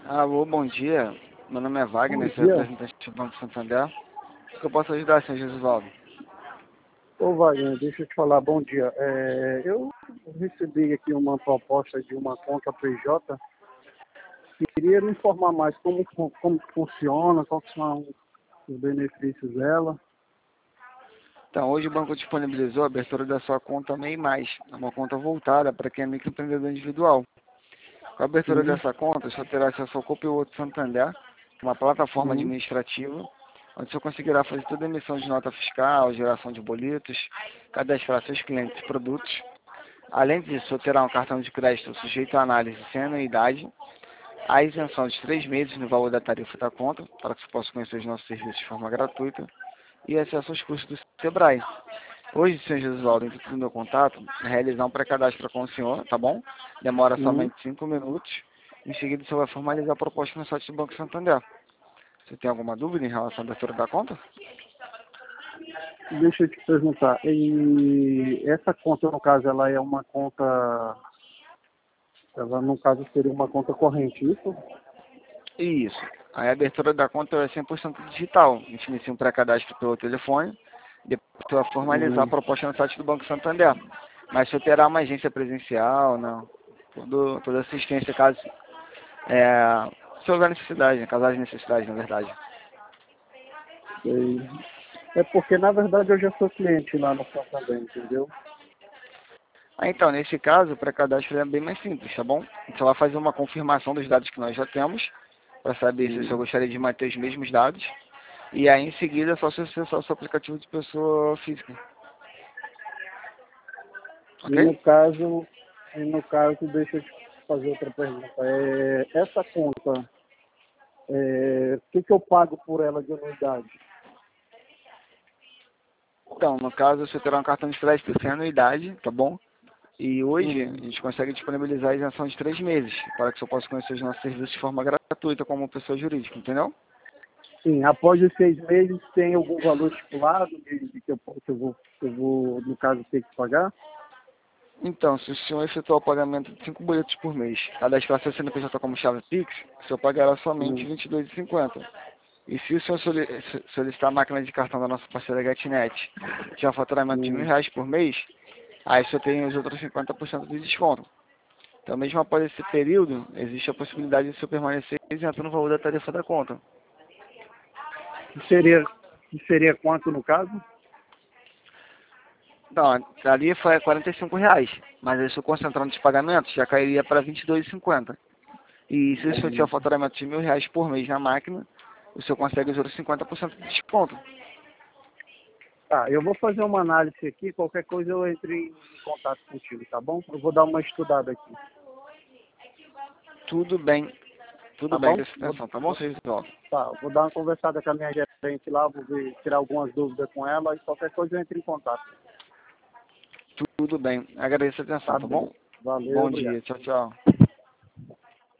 Alô, bom dia. Meu nome é Bom Wagner, sou dia. representante do Banco Santander. O que eu posso ajudar, senhor Jesusaldo? Ô Wagner, deixa eu te falar, bom dia. Eu recebi aqui uma proposta de uma conta PJ. Queria me informar mais como funciona, quais são os benefícios dela. Então, hoje o banco disponibilizou a abertura da sua conta MEI+, uma conta voltada para quem é microempreendedor individual. Com a abertura Sim, dessa conta, você terá acesso ao Copilot Santander, que é uma plataforma sim, administrativa, onde você conseguirá fazer toda a emissão de nota fiscal, geração de boletos, cadastrar seus clientes e produtos. Além disso, você terá um cartão de crédito sujeito à análise sem anuidade, a isenção de 3 meses no valor da tarifa da conta, para que você possa conhecer os nossos serviços de forma gratuita, e acesso aos custos do Sebrae. Hoje, senhor Jesualdo, dentro do meu contato, é realizar um pré-cadastro com o senhor, tá bom? Demora sim. somente 5 minutos. Em seguida, você vai formalizar a proposta no site do Banco Santander. Você tem alguma dúvida em relação à abertura da conta? Deixa eu te perguntar, e essa conta, no caso, ela é uma conta, ela no caso seria uma conta corrente, isso? Isso. A abertura da conta é 100% digital. A gente inicia um pré-cadastro pelo telefone, depois você vai formalizar a Hum, proposta no site do Banco Santander. Mas você terá uma agência presencial, não? Toda assistência caso se houver necessidade, né? Caso haja necessidade, na verdade. sei. É porque, na verdade, eu já sou cliente lá no Santander, entendeu? Então, nesse caso, o pré-cadastro é bem mais simples, tá bom? Você vai fazer uma confirmação dos dados que nós já temos, para saber se o senhor Sim. gostaria de manter os mesmos dados. E aí, em seguida, é só você acessar o seu aplicativo de pessoa física. E Ok? no caso, deixa eu te fazer outra pergunta. Essa conta, o que eu pago por ela de anuidade? Então, no caso, você terá um cartão de crédito sem anuidade, tá bom? E hoje a Hum, gente consegue disponibilizar a isenção de 3 meses, para que você possa conhecer os nossos serviços de forma gratuita como pessoa jurídica, entendeu? sim, após os 6 meses, tem algum valor estipulado de que eu vou, no caso, ter que pagar? Então, se o senhor efetuar o pagamento de 5 boletos por mês, cadastrar seu CNPJ como chave Pix, o senhor pagará somente Hum, R$ 22,50. E se o senhor solicitar a máquina de cartão da nossa parceira GetNet, que é um faturamento de hum. R$ 1.000 por mês, aí o senhor tem os outros 50% de desconto. Então, mesmo após esse período, existe a possibilidade de o senhor permanecer isento no valor da tarifa da conta. Que seria quanto no caso? Então, ali foi R$ 45, mas aí se eu concentrar nos pagamentos, já cairia para R$ 22,50. E se o senhor tiver Hum. um faturamento de R$ 1.000 por mês na máquina, o senhor consegue os outros 50% de desconto. Tá, eu vou fazer uma análise aqui, qualquer coisa eu entre em contato contigo, tá bom? Eu vou dar uma estudada aqui, Tudo bem, tudo tá bem, bom? presta atenção, tá bom, senhor Isidoro? Vou dar uma conversada com a minha gerente lá, vou ver, tirar algumas dúvidas com ela e qualquer coisa eu entro em contato. Tudo bem, agradeço a atenção, Tá tá bem. bom? Valeu, Bom obrigado. dia, tchau, tchau.